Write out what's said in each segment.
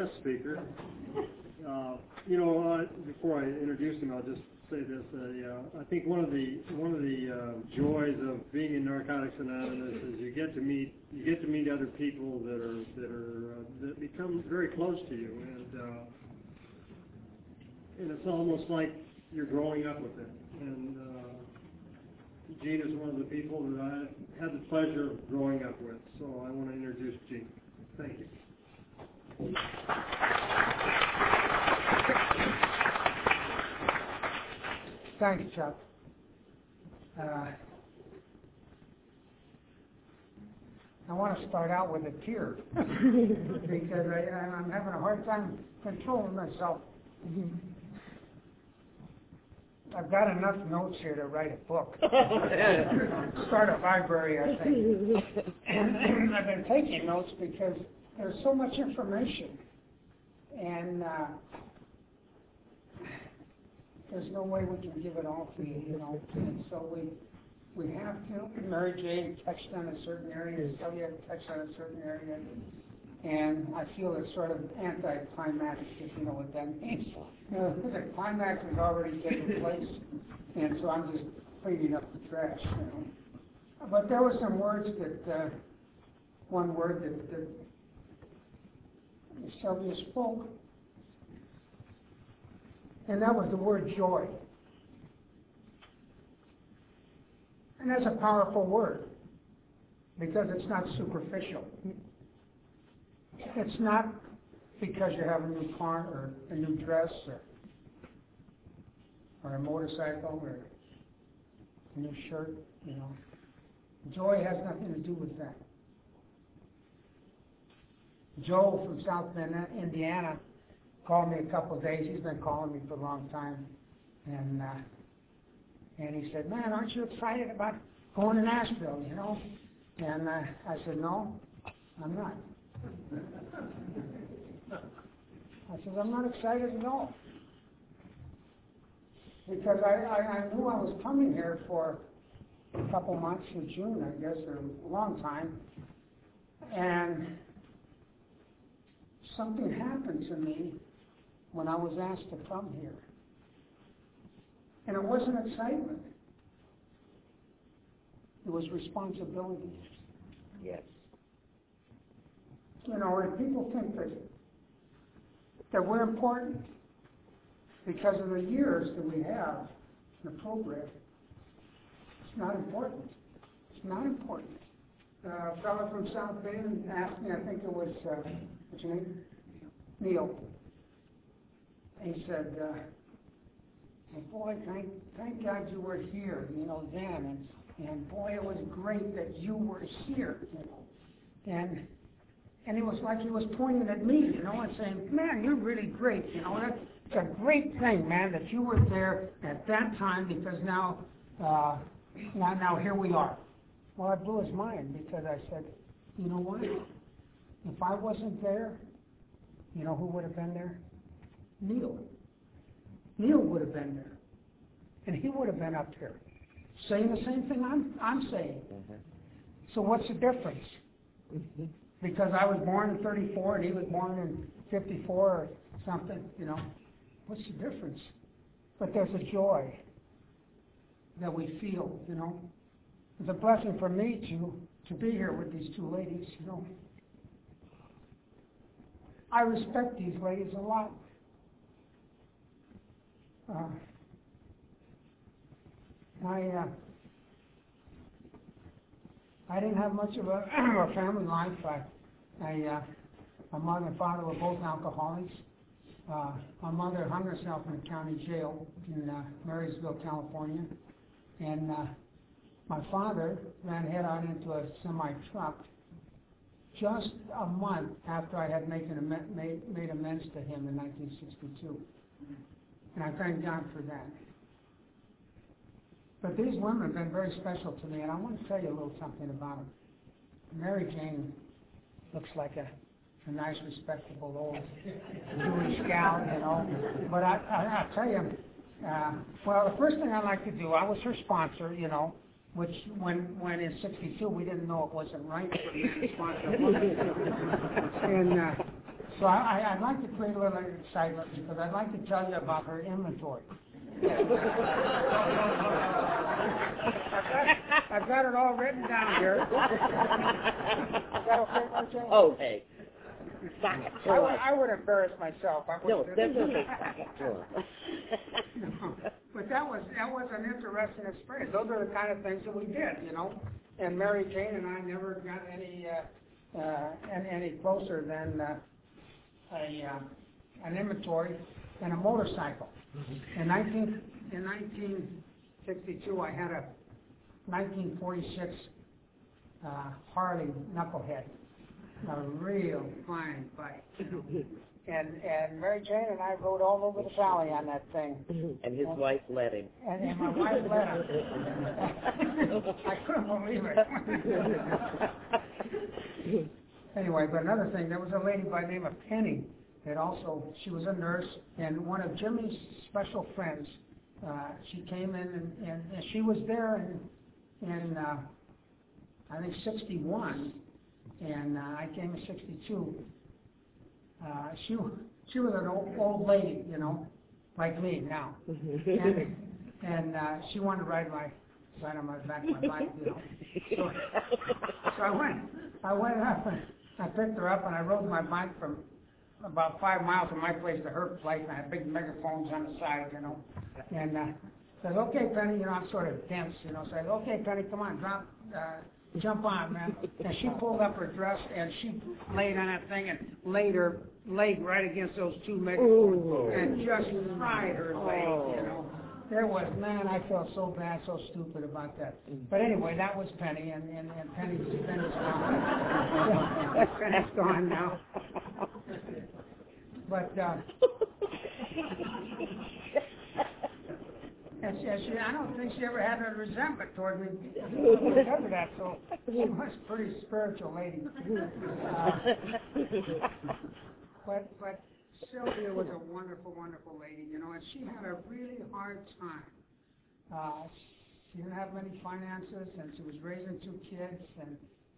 last speaker. Before I introduce him, I'll just say this. I think one of the joys of being in Narcotics Anonymous is you get to meet other people that become very close to you, and it's almost like you're growing up with it. And Gene is one of the people that I had the pleasure of growing up with, so I want to introduce Gene. Thank you. Thanks, Chuck. I want to start out with a tear because I'm having a hard time controlling myself. I've got enough notes here to write a book. Start a library, I think. And I've been taking notes because there's so much information. And there's no way we can give it all to you, And so we have to. Mary Jane touched on a certain area, Celia touched on a certain area. And I feel it's sort of anticlimactic, if you know what that means. The climax has already taken place, and so I'm just cleaning up the trash. But there were some words that, one word that Sylvia spoke, and that was the word joy. And that's a powerful word because it's not superficial. It's not because you have a new car or a new dress or a motorcycle or a new shirt, Joy has nothing to do with that. Joe from South Bend, Indiana, called me a couple of days. He's been calling me for a long time. And he said, man, aren't you excited about going to Nashville, And I said, no, I'm not. I said, I'm not excited at all. Because I knew I was coming here for a couple months in June, I guess, or a long time. And something happened to me when I was asked to come here. And it wasn't excitement. It was responsibility. Yes. And people think that we're important because of the years that we have in the program. It's not important. It's not important. A fellow from South Bend asked me, I think it was, what's your name? Neil. He said, boy, thank God you were here, then. And boy, it was great that you were here, And it was like he was pointing at me, and saying, man, you're really great, It's a great thing, man, that you were there at that time because now here we are. Well, I blew his mind because I said, you know what? If I wasn't there, who would have been there? Neil. Neil would have been there. And he would have been up here saying the same thing I'm saying. Mm-hmm. So what's the difference? Mm-hmm. Because I was born in 34 and he was born in 54 or something, What's the difference? But there's a joy that we feel, It's a blessing for me to be here with these two ladies, I respect these ladies a lot. I didn't have much of a family life. My mother and father were both alcoholics. My mother hung herself in a county jail in Marysville, California. And my father ran head on into a semi-truck just a month after I had made amends to him in 1962. And I thank God for that. But these women have been very special to me, and I want to tell you a little something about them. Mary Jane looks like a nice, respectable old Jewish gal, But I tell you, well, the first thing I like to do, I was her sponsor, which when in '62 we didn't know it wasn't right for me to sponsor a woman. And So I'd like to create a little excitement because I'd like to tell you about her inventory. I've got it all written down here. Is that okay, Marcia? Oh, hey. Back it to us. I would embarrass myself. No, that's okay. Back it to us. But that was an interesting experience. Those are the kind of things that we did, you know. And Mary Jane and I never got any closer than an inventory and a motorcycle. In 1962, I had a 1946 Harley Knucklehead, a real fine bike. You know? And Mary Jane and I rode all over the valley on that thing. And his wife let him. And my wife let him. I couldn't believe it. Anyway, but another thing, there was a lady by the name of Penny that also, she was a nurse, and one of Jimmy's special friends, she came in and she was there in I think 61, and I came in 62. She was an old lady, you know, like me now, and she wanted to ride on my back of my bike, you know. So I went up and I picked her up and I rode my bike from about 5 miles from my place to her place, and I had big megaphones on the side, you know. And said, "Okay, Penny," you know, I'm sort of dense, you know. Said, "Okay, Penny, come on, jump on, man." And she pulled up her dress and she laid on that thing and laid her leg right against those two megaphones and just fried her leg, you know. There was, man, I felt so bad, so stupid about that. But anyway, that was Penny, and Penny's gone. Penny's gone now. But and she, I don't think she ever had a resentment toward me because of that. So she was a pretty spiritual lady. But Sylvia was a wonderful, wonderful lady, you know, and she had a really hard time. She didn't have many finances, and she was raising 2 kids, and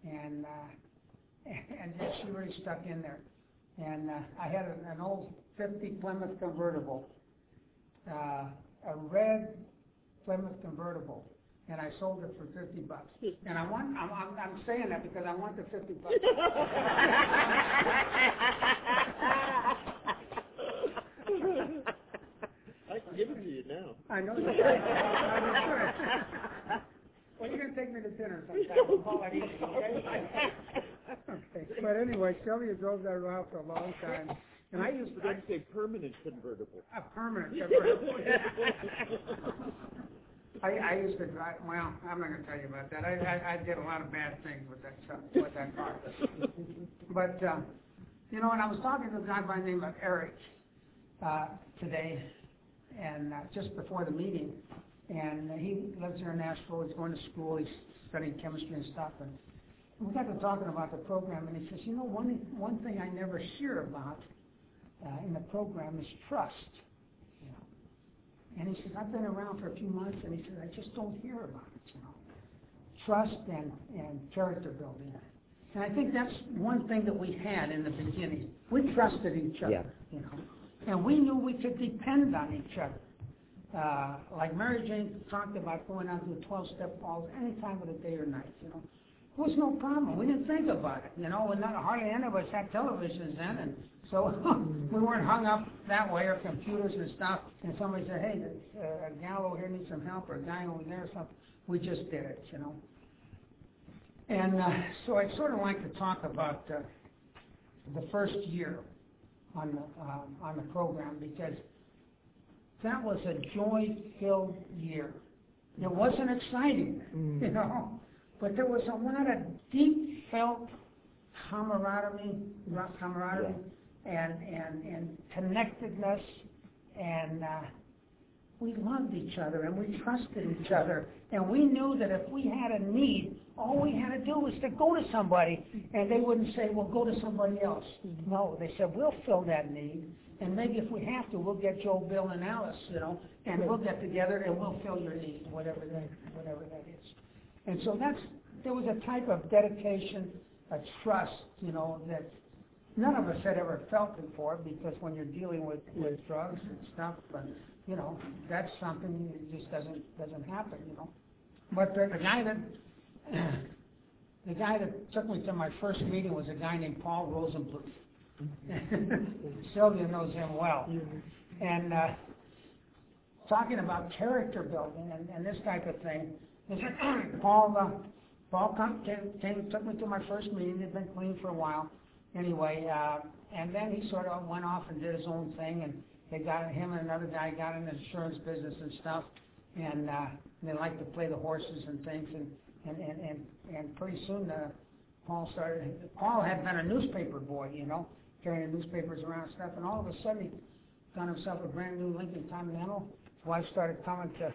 yet she really stuck in there. And I had an old 50 Plymouth convertible, a red Plymouth convertible, and I sold it for $50. And I'm saying that because I want the $50. I can give it to you now. I know you can. Well, you're going to take me to dinner sometime. We'll call that easy, okay? Okay. But anyway, Sylvia drove that around for a long time. And I used to say permanent convertible. A permanent convertible. I used to drive. Well, I'm not going to tell you about that. I did a lot of bad things with that car. But you know, and I was talking to a guy by the name of Eric today, and just before the meeting, and he lives here in Nashville. He's going to school. He's studying chemistry and stuff, and we got to talking about the program, and he says, you know, one thing I never hear about in the program is trust. You know, and he says, I've been around for a few months, and he says, I just don't hear about it. You know, trust and character building. And I think that's one thing that we had in the beginning. We trusted each other. Yeah. You know, and we knew we could depend on each other. Like Mary Jane talked about going out to a 12-step falls any time of the day or night, you know. It was no problem. We didn't think about it, you know, and hardly any of us had televisions then, and so we weren't hung up that way, or computers and stuff, and somebody said, hey, a gal over here needs some help, or a guy over there or something. We just did it, you know. And so I'd sort of like to talk about the first year on the program, because that was a joy-filled year. It wasn't exciting, you know, but there was a lot of deep-felt camaraderie, and connectedness, and we loved each other, and we trusted each other, and we knew that if we had a need, all we had to do was to go to somebody, and they wouldn't say, well, go to somebody else. No, they said, we'll fill that need, and maybe if we have to, we'll get Joe, Bill, and Alice, you know, and we'll get together, and we'll fill your need, whatever that is. And so there was a type of dedication, a trust, you know, that none of us had ever felt before, because when you're dealing with drugs and stuff, but you know, that's something that just doesn't happen, you know. But the guy that took me to my first meeting was a guy named Paul Rosenbluth. Sylvia knows him well. And talking about character building and this type of thing, he said, Paul took me to my first meeting. He'd been clean for a while. Anyway, and then he sort of went off and did his own thing, and him and another guy got in the insurance business and stuff, and they liked to play the horses and things, and pretty soon Paul had been a newspaper boy, you know, carrying newspapers around and stuff, and all of a sudden he got himself a brand new Lincoln Continental. His wife started coming to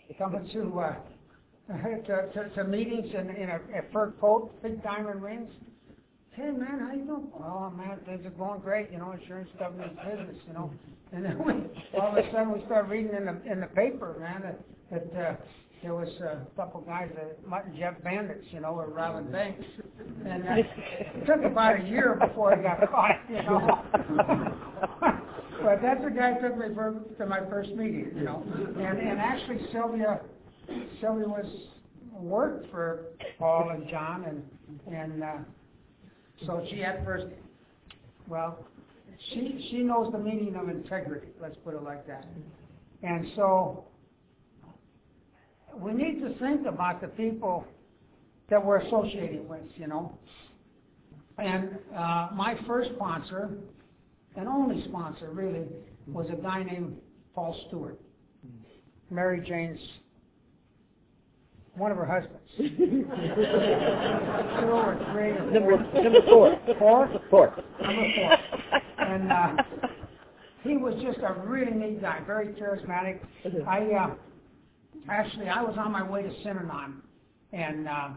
meetings in a fur coat, big diamond rings. Hey man, how you doing? Oh man, things are going great, you know, insurance government business, you know. And then all of a sudden we started reading in the paper, man, that there was a couple guys, Mutt and Jeff Bandits, you know, were robbing banks. And it took about a year before he got caught, you know. But that's the guy who took me to my first meeting, you know. And actually Sylvia worked for Paul and John, and so she had first, well, she knows the meaning of integrity, let's put it like that. And so we need to think about the people that we're associating with, you know. And my first sponsor, and only sponsor really, was a guy named Paul Stewart, Mary Jane's, one of her husbands. 2 or 3 or 4. Number 4. 4? Four. Number 4. And he was just a really neat guy, very charismatic. I was on my way to Synanon, and a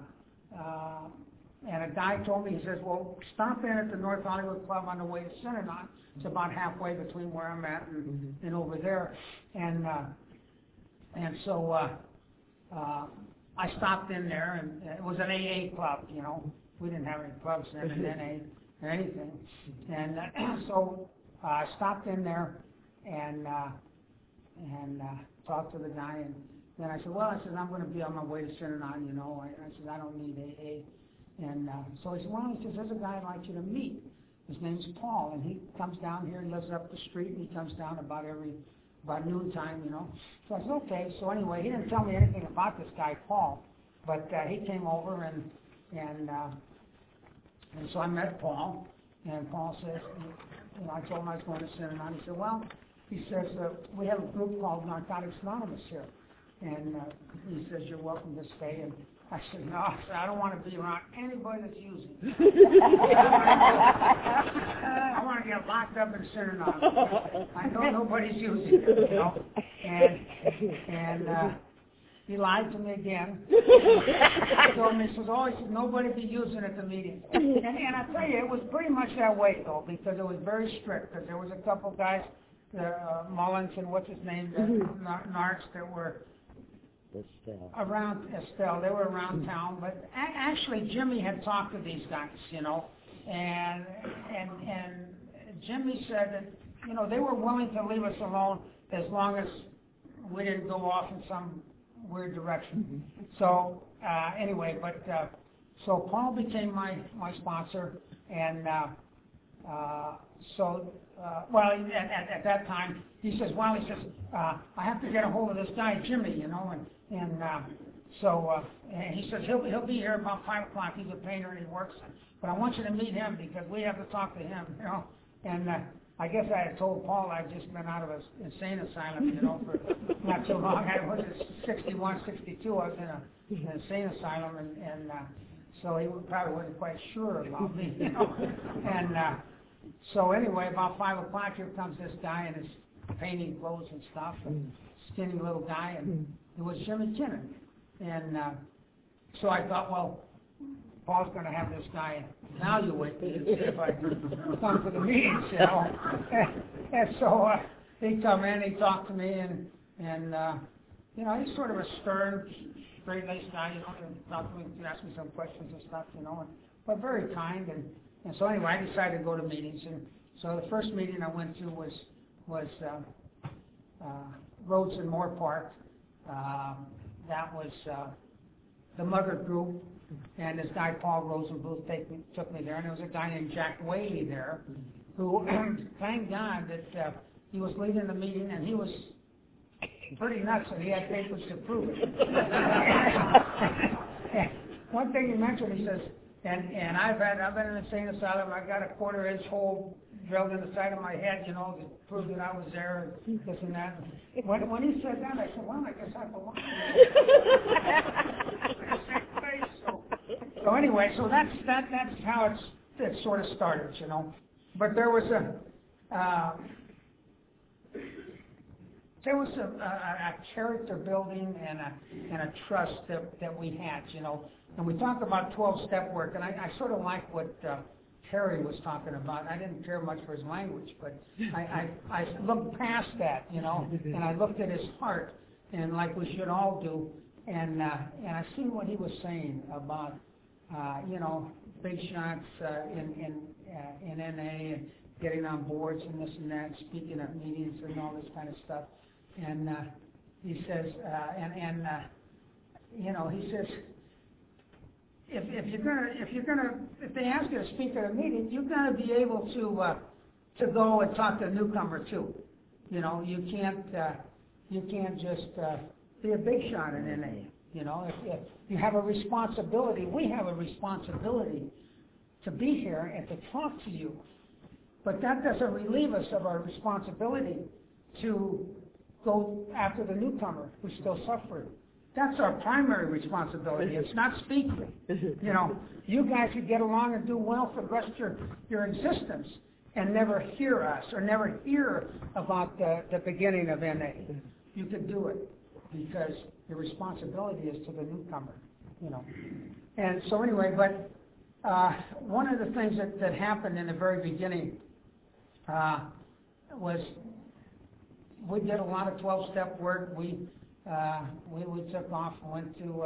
guy told me, he says, well, stop in at the North Hollywood Club on the way to Synanon. It's about halfway between where I'm at and over there. And so I stopped in there, and it was an AA club, you know. We didn't have any clubs then, and NA or anything. And so I stopped in there and talked to the guy, and then I said, well, I'm going to be on my way to Synanon, you know. I said, I don't need AA. And so he said, well, there's a guy I'd like you to meet. His name's Paul, and he comes down here, he lives up the street, and he comes down about noontime, you know. So I said, okay. So anyway, he didn't tell me anything about this guy, Paul, but he came over, and so I met Paul, and Paul says, you know, I told him I was going to Synanon. He said, well, he says, we have a group called Narcotics Anonymous here, and he says, you're welcome to stay. And I said, no, I don't want to be around anybody that's using it. I want to get locked up in Synanon. I know nobody's using it, you know. And he lied to me again. He told me, he says, nobody be using it at the meeting. And I tell you, it was pretty much that way, though, because it was very strict, because there was a couple guys, Mullins and what's his name, Narcs, that were around Estelle. They were around town, but actually Jimmy had talked to these guys, you know, and Jimmy said that, you know, they were willing to leave us alone as long as we didn't go off in some weird direction. So anyway, so Paul became my sponsor, and well, at that time, he says, I have to get a hold of this guy, Jimmy, you know, and he says, he'll be here about 5 o'clock. He's a painter and he works, but I want you to meet him because we have to talk to him, you know. And I guess I had told Paul I'd just been out of an insane asylum, you know, for not too long. I was 61, 62, I was in an insane asylum, and so he probably wasn't quite sure about me, you know. And so anyway, about 5 o'clock, here comes this guy in his painting clothes and stuff, and skinny little guy, and it was Jimmy Kinnon. And so I thought, well, Paul's going to have this guy evaluate me and see if I come to the meetings, you know. And so he come in, he talked to me, and you know, he's sort of a stern, straight-laced guy, you know, and talked to me, asked me some questions and stuff, you know, but very kind. And so anyway, I decided to go to meetings, and so the first meeting I went to was Roads in Moore Park. That was the Mugger Group, and this guy Paul Rosenbluth took me there, and there was a guy named Jack Whaley there, who thank God that he was leading the meeting, and he was pretty nuts, and he had papers to prove it. One thing he mentioned, he says, and I've been in the insane asylum. I got a 1/4-inch hole drilled in the side of my head, you know, to prove that I was there, and this and that. When he said that, I said, well, I guess I belong. So anyway, so that's how it sort of started, you know. But there was a character building and a trust that we had, you know. And we talk about 12-step work, and I sort of like what Terry was talking about. I didn't care much for his language, but I looked past that, you know, and I looked at his heart, and like we should all do, and I seen what he was saying about, you know, big shots in NA and getting on boards and this and that, speaking at meetings and all this kind of stuff. And he says, you know, he says, if they ask you to speak at a meeting, you've got to be able to go and talk to a newcomer too. You know, you can't just be a big shot in NA. You know, if you have a responsibility, we have a responsibility to be here and to talk to you. But that doesn't relieve us of our responsibility to go after the newcomer who's still suffering. That's our primary responsibility. It's not speaking. You know, you guys could get along and do well for the rest of your existence and never hear us or never hear about the beginning of NA. You could do it because your responsibility is to the newcomer, you know. And so anyway, but one of the things that happened in the very beginning was we did a lot of 12-step work. We took off and went to,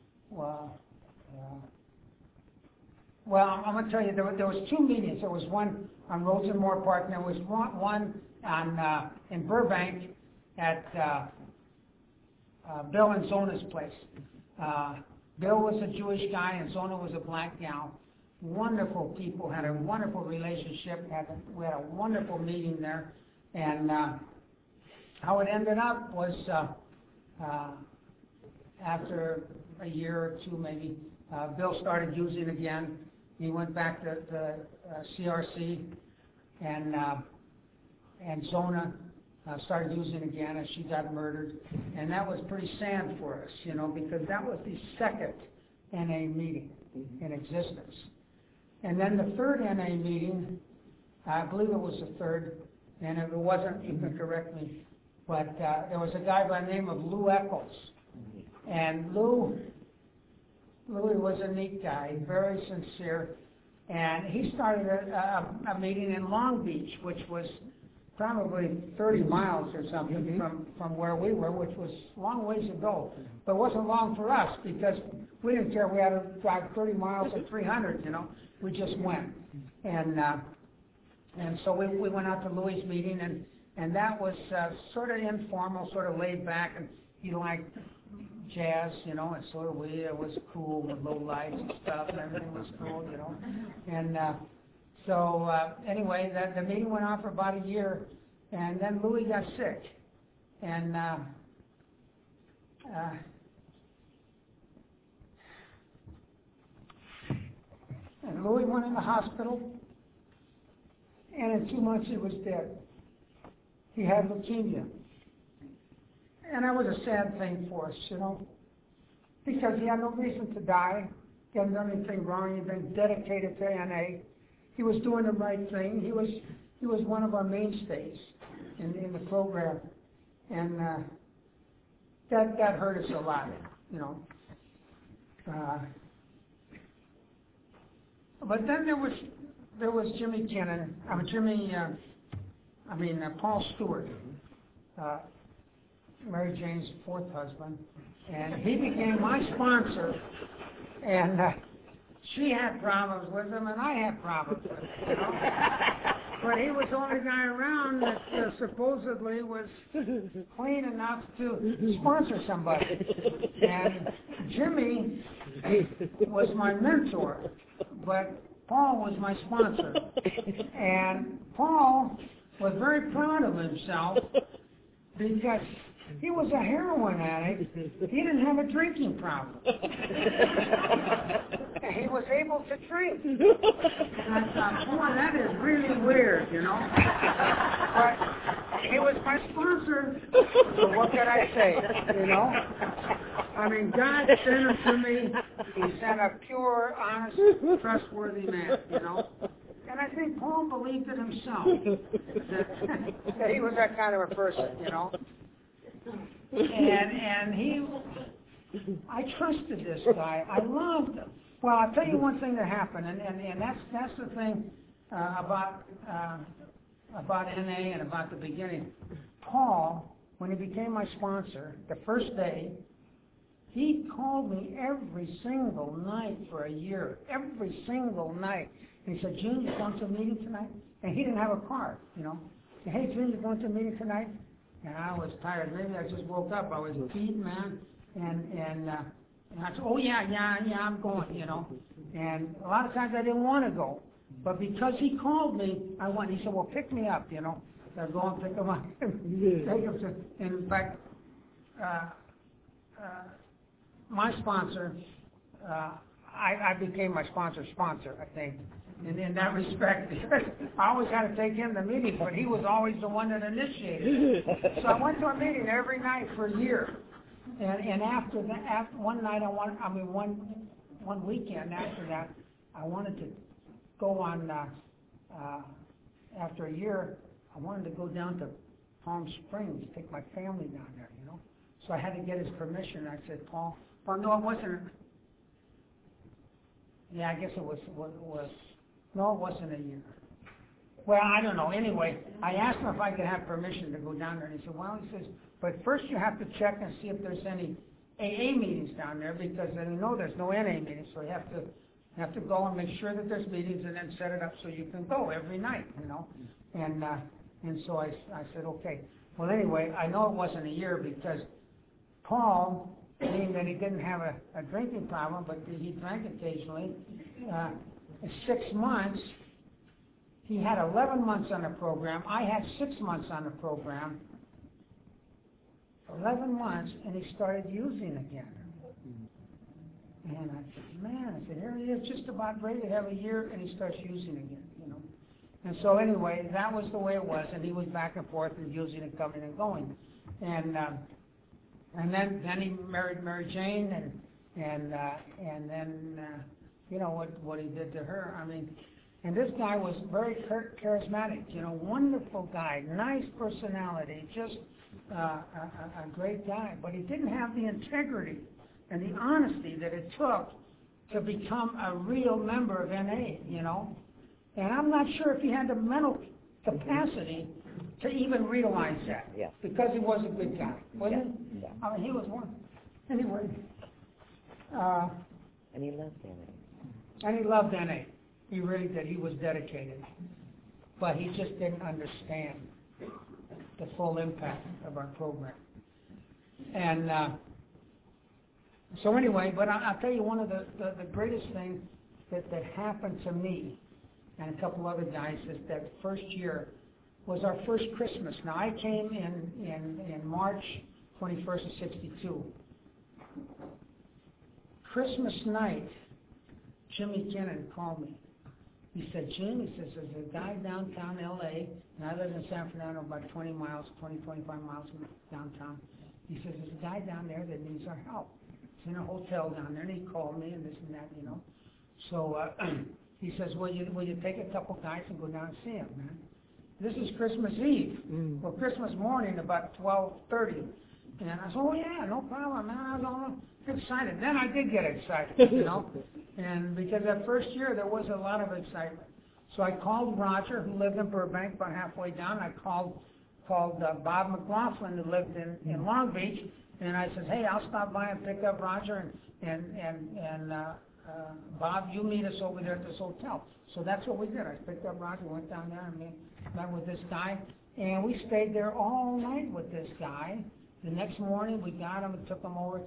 well, I'm going to tell you, there was 2 meetings. There was one on Roads in Moore Park, and there was one on in Burbank at Bill and Zona's place. Bill was a Jewish guy, and Zona was a black gal. Wonderful people, had a wonderful relationship. We had a wonderful meeting there, and how it ended up was after a year or 2 maybe, Bill started using again. He went back to the CRC, and Zona started using again, and she got murdered. And that was pretty sad for us, you know, because that was the second NA meeting in existence. And then the third NA meeting, I believe it was the third, and if it wasn't, you can correct me, but there was a guy by the name of Lou Eccles. And Louis was a neat guy, very sincere, and he started a meeting in Long Beach, which was probably 30 miles or something from where we were, which was a long ways to go. But it wasn't long for us because we didn't care if we had to drive 30 miles or 300, you know. We just went. And so we went out to Louis' meeting, and that was sort of informal, sort of laid back, and he liked jazz, you know, and so did we. It was cool with low lights and stuff, and everything was cool, you know. And so anyway, the meeting went on for about a year, and then Louis got sick, and Louis went in the hospital, and in 2 months he was dead. He had leukemia. And that was a sad thing for us, you know, because he had no reason to die. He hadn't done anything wrong. He'd been dedicated to NA. He was doing the right thing. He was one of our mainstays in the program, and that hurt us a lot, you know. But then there was Jimmy Kennan. Paul Stewart, Mary Jane's 4th husband, and he became my sponsor. And she had problems with him, and I had problems with him, you know. But he was the only guy around that supposedly was clean enough to sponsor somebody. And Jimmy was my mentor, but Paul was my sponsor. And Paul was very proud of himself because he was a heroin addict. He didn't have a drinking problem. He was able to drink. And I thought, boy, that is really weird, you know. But he was my sponsor, so what could I say, you know? I mean, God sent him to me. He sent a pure, honest, trustworthy man, you know. And I think Paul believed it himself, that he was that kind of a person, you know. And I trusted this guy. I loved him. Well, I'll tell you one thing that happened, and that's the thing about NA and about the beginning. Paul, when he became my sponsor, the first day, he called me every single night for a year, every single night. And he said, June, you going to a meeting tonight? And he didn't have a car, you know. Hey, June, you going to a meeting tonight? And I was tired. Maybe I just woke up. I was beaten, man. And I said, oh, yeah, I'm going, you know. And a lot of times I didn't want to go. But because he called me, I went. He said, well, pick me up, you know. So I go and pick him up. Take him to, in fact, my sponsor, I became my sponsor's sponsor, I think. And in that respect, I always had to take him to meetings, but he was always the one that initiated it. So I went to a meeting every night for a year. And after that, one weekend after that, I wanted to go on, after a year, I wanted to go down to Palm Springs, take my family down there, you know. So I had to get his permission. I said, Paul, no, it wasn't. Yeah, I guess it was, no, it wasn't a year. Well, I don't know. Anyway, I asked him if I could have permission to go down there, and he said, well, he says, but first you have to check and see if there's any AA meetings down there, because I know there's no NA meetings, so you have to go and make sure that there's meetings and then set it up so you can go every night, you know. And so I said, okay. Well, anyway, I know it wasn't a year because Paul, being that he didn't have a drinking problem, but he drank occasionally, 6 months, he had 11 months on the program. I had 6 months on the program. 11 months, and he started using again. And I said, man, I said, here he is just about ready to have a year, and he starts using again, you know. And so anyway, that was the way it was, and he was back and forth and using and coming and going. And then he married Mary Jane, and then you know what he did to her. I mean, and this guy was very charismatic, you know, wonderful guy, nice personality, just a great guy. But he didn't have the integrity and the honesty that it took to become a real member of NA, you know. And I'm not sure if he had the mental capacity to even realize that, because he was a good guy, wasn't he? Yeah. I mean, he was one. Anyway. And he loved NA. And he loved NA. He really did. He was dedicated. But he just didn't understand the full impact of our program. And so anyway, but I'll tell you one of the greatest things that happened to me and a couple other guys is that first year was our first Christmas. Now, I came in March 21st of 62. Christmas night, Jimmy Kinnon called me. He said, Jim, he says, there's a guy downtown L.A., and I live in San Fernando, about 20 miles, 25 miles from downtown. He says, there's a guy down there that needs our help. He's in a hotel down there, and he called me and this and that, you know. So he says, will you take a couple guys and go down and see him, man? This is Christmas Eve. Well, Christmas morning, about 12:30. And I said, oh, yeah, no problem, man. I was all excited. Then I did get excited, you know. And because that first year, there was a lot of excitement. So I called Roger, who lived in Burbank, about halfway down. I called Bob McLaughlin, who lived in Long Beach. And I said, hey, I'll stop by and pick up Roger and Bob, you meet us over there at this hotel. So that's what we did. I picked up Roger, went down there and met with this guy, and we stayed there all night with this guy. The next morning, we got him and took him over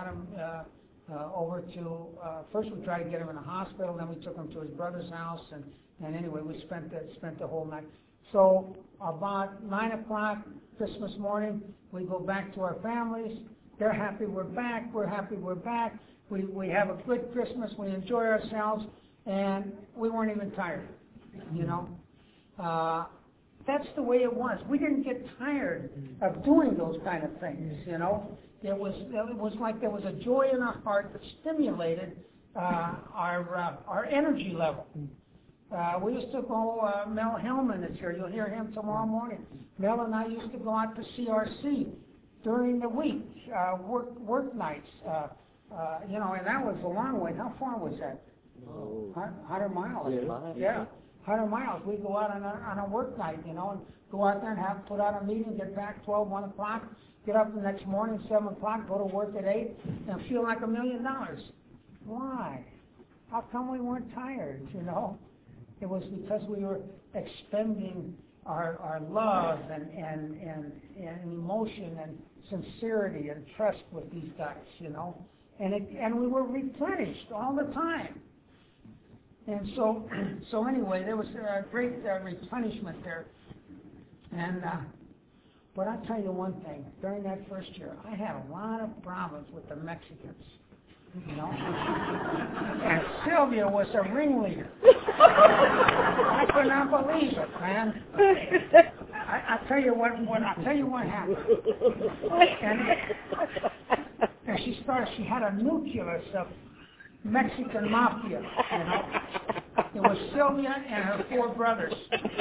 to, first we tried to get him in a hospital, then we took him to his brother's house, and anyway, we spent the whole night. So about 9 o'clock Christmas morning, we go back to our families. They're happy we're back. We're happy we're back. We have a good Christmas. We enjoy ourselves, and we weren't even tired, you know. That's the way it was. We didn't get tired of doing those kind of things, you know. It was like there was a joy in our heart that stimulated our energy level. We used to go, Mel Hellman is here. You'll hear him tomorrow morning. Mel and I used to go out to CRC during the week, work nights, you know, and that was a long way. How far was that? 100 miles. Yeah. 100 miles. We go out on a work night, you know, and go out there and put out a meeting, get back 12, 1 o'clock, get up the next morning, 7 o'clock, go to work at 8, and feel like $1 million. Why? How come we weren't tired, you know? It was because we were expending our love and emotion and sincerity and trust with these guys, you know? And we were replenished all the time. And so anyway, there was a great replenishment there. And but I'll tell you one thing. During that first year, I had a lot of problems with the Mexicans, you know. And Sylvia was a ringleader. I could not believe it, man. I'll tell you what happened. And she had a nucleus of Mexican mafia, you know. It was Sylvia and her 4 brothers.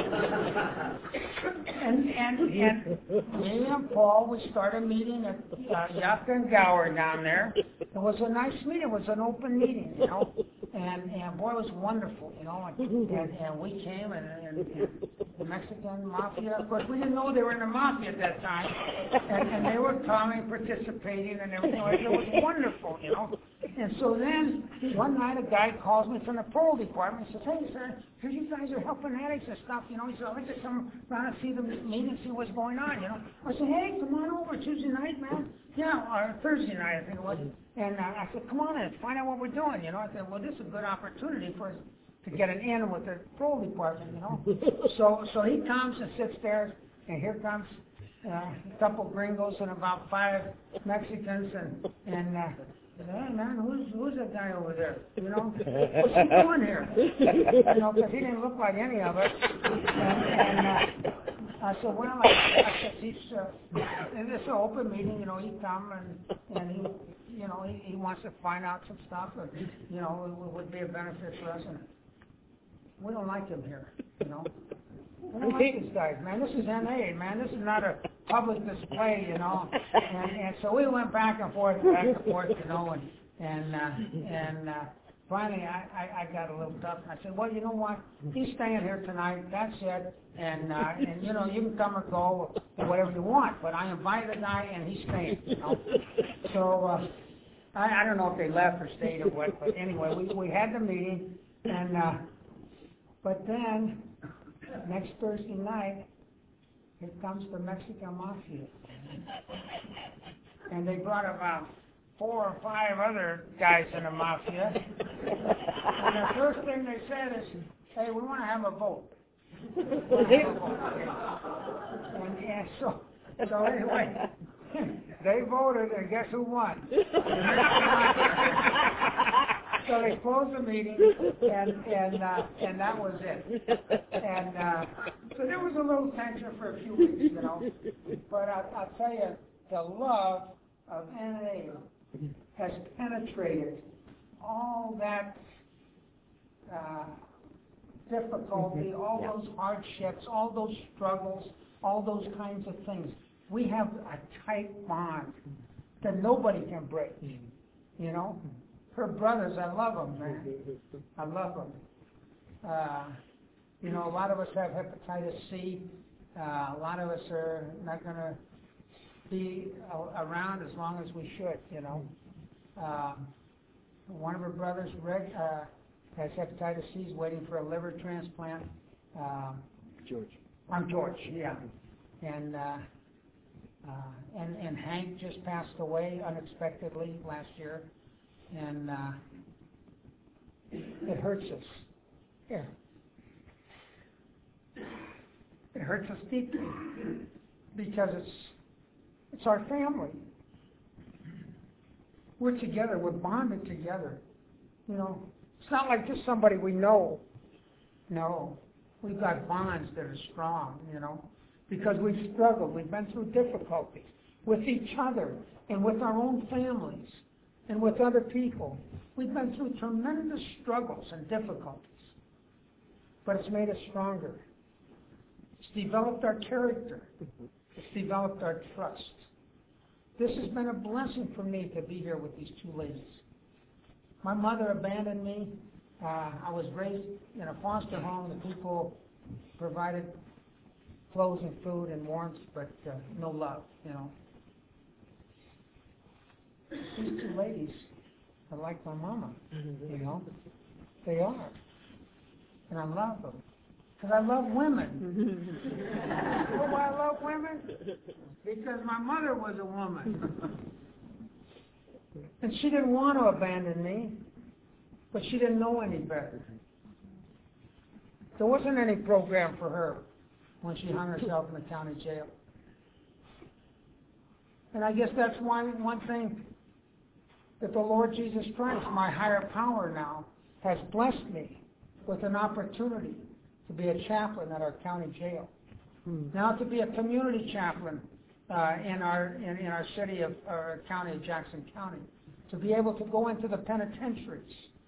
And me and Paul, we started meeting at Yucca and Gower down there. It was a nice meeting. It was an open meeting, you know. And boy, it was wonderful, you know. And we came, and the Mexican mafia, of course, we didn't know they were in the mafia at that time. And they were coming, participating, and everything. It was wonderful, you know. And so then, one night, a guy calls me from the parole department. He says, "Hey, sir, here you guys are helping addicts and stuff, you know." He said, "I'd like to come around and see the meeting, see what's going on, you know." I said, "Hey, come on over Tuesday night, man." Yeah, or Thursday night, I think it was. And I said, "Come on in, find out what we're doing, you know." I said, "Well, this is a good opportunity for us to get an in with the parole department, you know." So he comes and sits there, and here comes a couple gringos and about 5 Mexicans, and I said, "Hey, man, who's that guy over there? You know, what's he doing here?" You know, because he didn't look like any of us. And I said, "Well," I said, "he's in this open meeting, you know, he come and he, you know, he wants to find out some stuff that, you know, would be a benefit for us, and we don't like him here, you know. We don't like these guys, man. This is NA, man. This is not a public display, you know." And so we went back and forth, you know, and finally I got a little tough, and I said, "Well, you know what? He's staying here tonight. That's it. And you know, you can come or go or whatever you want, but I invited the guy, and he's staying, you know." So I don't know if they left or stayed or what, but anyway, we had the meeting, and but then next Thursday night, here comes the Mexican mafia, and they brought about 4 or 5 other guys in the mafia. And the first thing they said is, "Hey, we want to have a vote." And so anyway, they voted, and guess who won? So they closed the meeting, and that was it. And so there was a little tension for a few weeks, you know. But I'll tell you, the love of NA has penetrated all that difficulty, all those hardships, all those struggles, all those kinds of things. We have a tight bond that nobody can break, you know. Her brothers, I love them, man. I love them. You know, a lot of us have hepatitis C. A lot of us are not going to be around as long as we should, you know. One of her brothers, Rick, has hepatitis C, is waiting for a liver transplant. George. I'm George, yeah. And Hank just passed away unexpectedly last year, and it hurts us. Yeah. It hurts us deeply because it's our family. We're together. We're bonded together. You know, it's not like just somebody we know. No, we've got bonds that are strong. You know, because we've struggled. We've been through difficulties with each other and with our own families and with other people. We've been through tremendous struggles and difficulties, but it's made us stronger. It's developed our character. It's developed our trust. This has been a blessing for me to be here with these two ladies. My mother abandoned me. I was raised in a foster home. The people provided clothes and food and warmth, but no love, you know. These two ladies are like my mama, you know. They are. And I love them. Because I love women. You know why I love women? Because my mother was a woman. And she didn't want to abandon me, but she didn't know any better. There wasn't any program for her when she hung herself in the county jail. And I guess that's one thing that the Lord Jesus Christ, my higher power now, has blessed me with an opportunity to be a chaplain at our county jail. Now to be a community chaplain in our city of our county of Jackson County, to be able to go into the penitentiaries.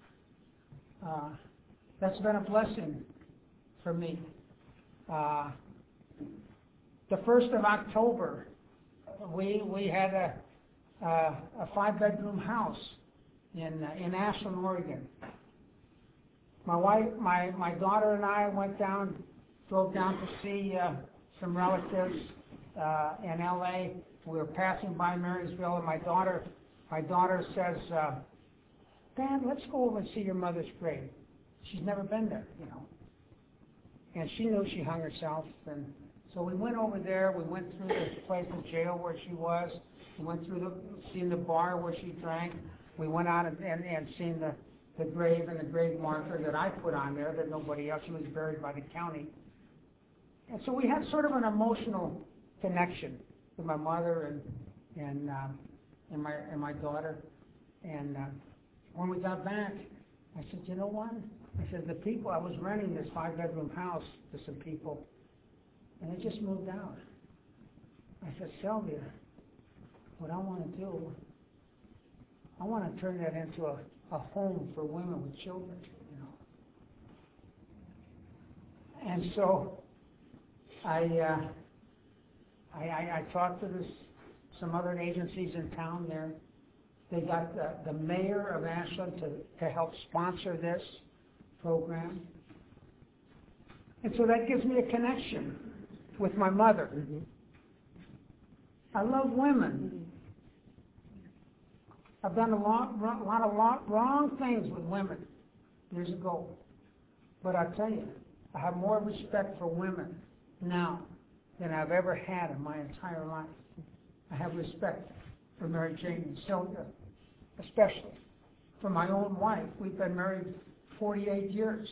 That's been a blessing for me. The 1st of October, we had a 5-bedroom house in Ashland, Oregon. My wife, my daughter and I drove down to see some relatives in L.A. We were passing by Marysville, and my daughter says, "Dad, let's go over and see your mother's grave." She's never been there, you know. And she knew she hung herself, and so we went over there. We went through the place in jail where she was. We went through seen the bar where she drank. We went out and seen the grave and the grave marker that I put on there that nobody else. She was buried by the county. And so we had sort of an emotional connection with my mother and my daughter. And when we got back, I said, "You know what?" I said, "The people, I was renting this 5-bedroom house to some people, and they just moved out." I said, "Sylvia, what I want to do, I want to turn that into a home for women with children, you know." And so I talked to some other agencies in town there. They got the mayor of Ashland to help sponsor this program. And so that gives me a connection with my mother. I love women. I've done a lot of wrong things with women years ago. But I tell you, I have more respect for women now than I've ever had in my entire life. I have respect for Mary Jane and Sylvia, especially for my own wife. We've been married 48 years.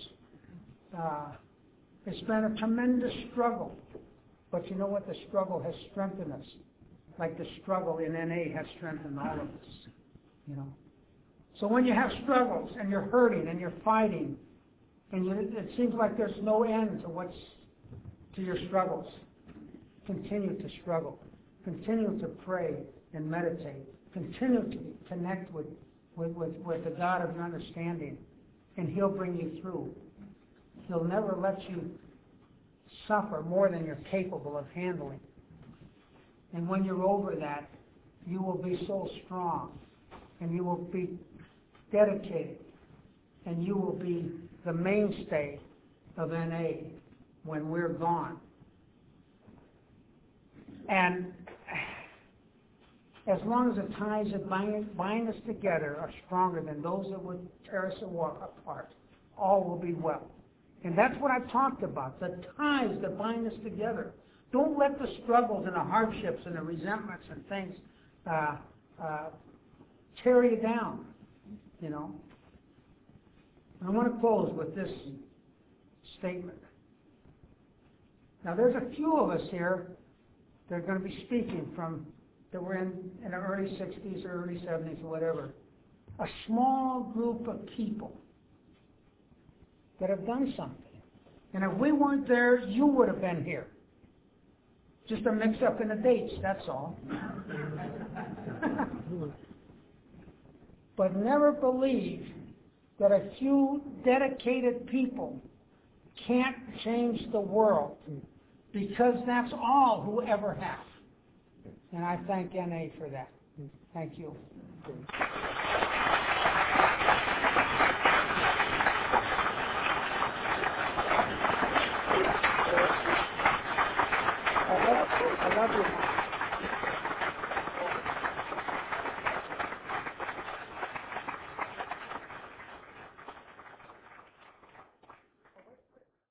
It's been a tremendous struggle. But you know what? The struggle has strengthened us, like the struggle in NA has strengthened all of us. You know. So when you have struggles and you're hurting and you're fighting, and it seems like there's no end to your struggles, continue to struggle. Continue to pray and meditate. Continue to connect with the God of your understanding, and He'll bring you through. He'll never let you suffer more than you're capable of handling. And when you're over that, you will be so strong, and you will be dedicated, and you will be the mainstay of NA when we're gone. And as long as the ties that bind us together are stronger than those that would tear us apart, all will be well. And that's what I've talked about, the ties that bind us together. Don't let the struggles and the hardships and the resentments and things tear you down, you know. And I want to close with this statement. Now, there's a few of us here that are going to be speaking from, that were in the early 60s or early 70s or whatever. A small group of people that have done something. And if we weren't there, you would have been here. Just a mix-up in the dates, that's all. But never believe that a few dedicated people can't change the world, because that's all who ever have. And I thank NA for that. Thank you. I love you.